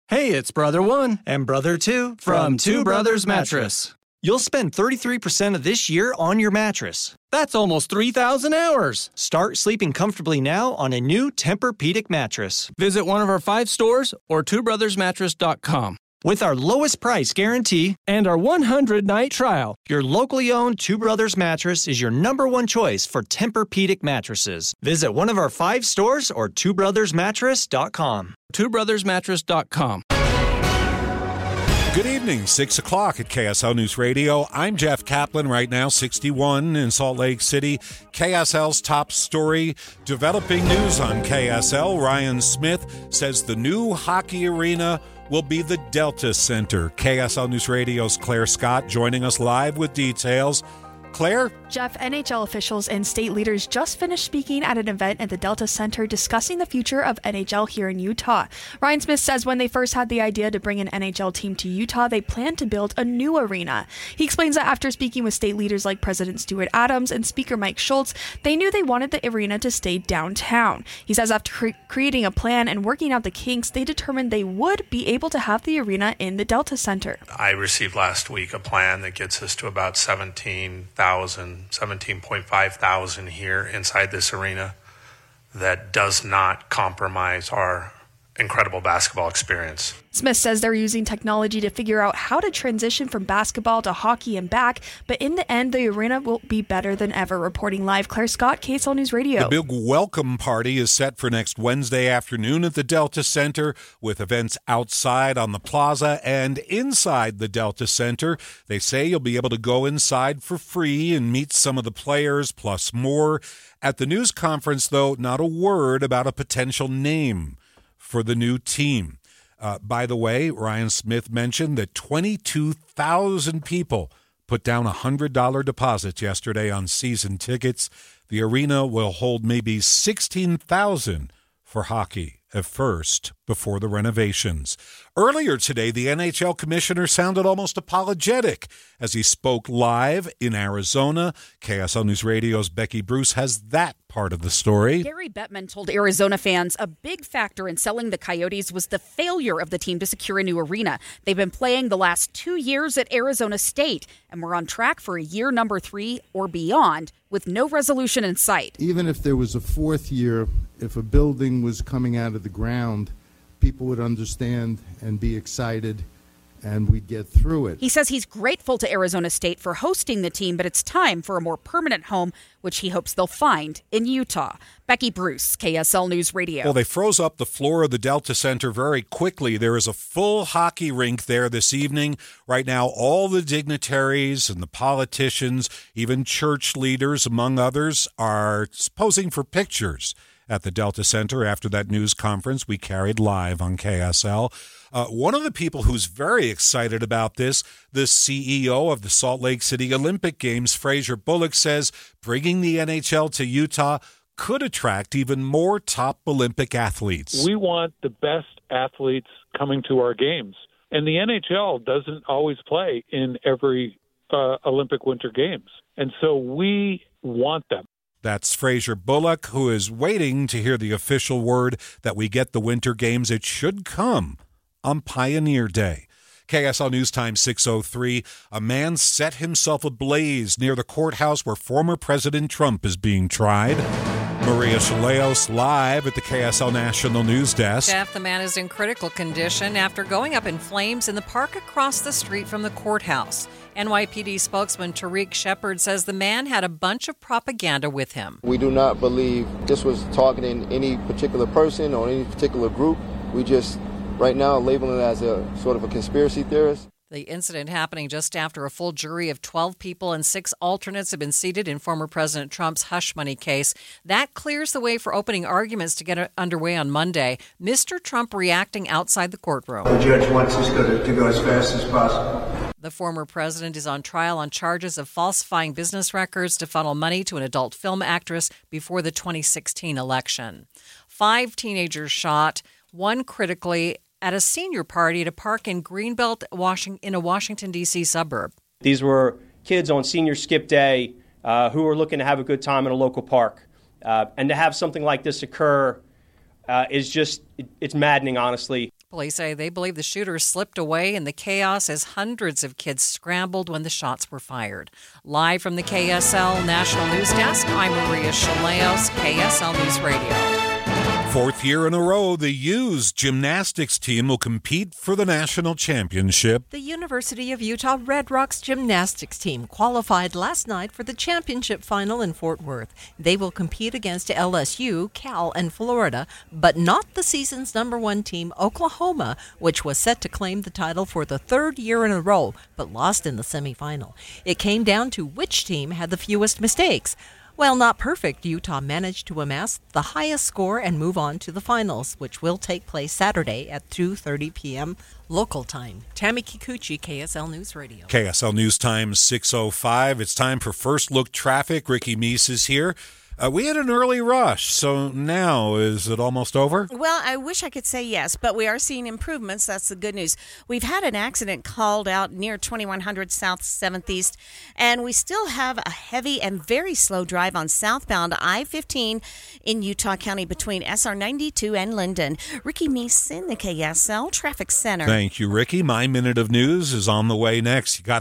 Hey, it's Brother One and Brother Two from Two Brothers Mattress. You'll spend 33% of this year on your mattress. That's almost 3,000 hours. Start sleeping comfortably now on a new Tempur-Pedic mattress. Visit one of our 5 stores or twobrothersmattress.com. With our lowest price guarantee and our 100-night trial, your locally owned Two Brothers mattress is your #1 choice for Tempur-Pedic mattresses. Visit one of our 5 stores or twobrothersmattress.com. twobrothersmattress.com. Good evening, 6 o'clock at KSL News Radio. I'm Jeff Kaplan, right now 61 in Salt Lake City. KSL's top story, developing news on KSL. Ryan Smith says the new hockey arena will be the Delta Center. KSL News Radio's Claire Scott joining us live with details. Claire? Jeff, NHL officials and state leaders just finished speaking at an event at the Delta Center discussing the future of NHL here in Utah. Ryan Smith says when they first had the idea to bring an NHL team to Utah, they planned to build a new arena. He explains that after speaking with state leaders like President Stuart Adams and Speaker Mike Schultz, they knew they wanted the arena to stay downtown. He says after creating a plan and working out the kinks, they determined they would be able to have the arena in the Delta Center. I received last week a plan that gets us to about 17.5 thousand here inside this arena that does not compromise our incredible basketball experience. Smith says they're using technology to figure out how to transition from basketball to hockey and back, but in the end, the arena will be better than ever. Reporting live, Claire Scott, KSL News Radio. The big welcome party is set for next Wednesday afternoon at the Delta Center, with events outside on the plaza and inside the Delta Center. They say you'll be able to go inside for free and meet some of the players, plus more. At the news conference, though, not a word about a potential name for the new team. By the way, Ryan Smith mentioned that 22,000 people put down $100 deposits yesterday on season tickets. The arena will hold maybe 16,000 for hockey at first before the renovations. Earlier today, the NHL commissioner sounded almost apologetic as he spoke live in Arizona. KSL News Radio's Becky Bruce has that part of the story. Gary Bettman told Arizona fans a big factor in selling the Coyotes was the failure of the team to secure a new arena. They've been playing the last 2 years at Arizona State, and we're on track for a year number 3 or beyond with no resolution in sight. Even if there was a 4th year, if a building was coming out of the ground, people would understand and be excited, and we'd get through it. He says he's grateful to Arizona State for hosting the team, but it's time for a more permanent home, which he hopes they'll find in Utah. Becky Bruce, KSL News Radio. Well, they froze up the floor of the Delta Center very quickly. There is a full hockey rink there this evening. Right now, all the dignitaries and the politicians, even church leaders, among others, are posing for pictures at the Delta Center after that news conference we carried live on KSL. One of the people who's very excited about this, the CEO of the Salt Lake City Olympic Games, Fraser Bullock, says bringing the NHL to Utah could attract even more top Olympic athletes. We want the best athletes coming to our games. And the NHL doesn't always play in every Olympic Winter Games. And so we want them. That's Fraser Bullock, who is waiting to hear the official word that we get the Winter Games. It should come on Pioneer Day. KSL News Time 6:03. A man set himself ablaze near the courthouse where former President Trump is being tried. Maria Chaleos live at the KSL National News Desk. Jeff, the man is in critical condition after going up in flames in the park across the street from the courthouse. NYPD spokesman Tariq Shepard says the man had a bunch of propaganda with him. We do not believe this was targeting any particular person or any particular group. We just, right now, labeling it as a sort of a conspiracy theorist. The incident happening just after a full jury of 12 people and 6 alternates have been seated in former President Trump's hush money case. That clears the way for opening arguments to get underway on Monday. Mr. Trump reacting outside the courtroom. The judge wants us to go as fast as possible. The former president is on trial on charges of falsifying business records to funnel money to an adult film actress before the 2016 election. 5 teenagers shot, 1 critically, at a senior party at a park in Greenbelt, in a Washington, D.C. suburb. These were kids on senior skip day who were looking to have a good time in a local park. And to have something like this occur is just, it's maddening, honestly. Police say they believe the shooter slipped away in the chaos as hundreds of kids scrambled when the shots were fired. Live from the KSL National News Desk, I'm Maria Chaleos, KSL News Radio. Fourth year in a row, the U's gymnastics team will compete for the national championship. The University of Utah Red Rocks gymnastics team qualified last night for the championship final in Fort Worth. They will compete against LSU, Cal, and Florida, but not the season's number one team, Oklahoma, which was set to claim the title for the third year in a row, but lost in the semifinal. It came down to which team had the fewest mistakes. While not perfect, Utah managed to amass the highest score and move on to the finals, which will take place Saturday at 2:30 p.m. local time. Tammy Kikuchi, KSL News Radio. KSL News Time 6:05. It's time for First Look Traffic. Ricky Meese is here. We had an early rush, so now is it almost over? Well, I wish I could say yes, but we are seeing improvements. That's the good news. We've had an accident called out near 2100 South 7th East, and we still have a heavy and very slow drive on southbound I-15 in Utah County between SR 92 and Linden. Ricky Meese in the KSL Traffic Center. Thank you, Ricky. My Minute of News is on the way next. You got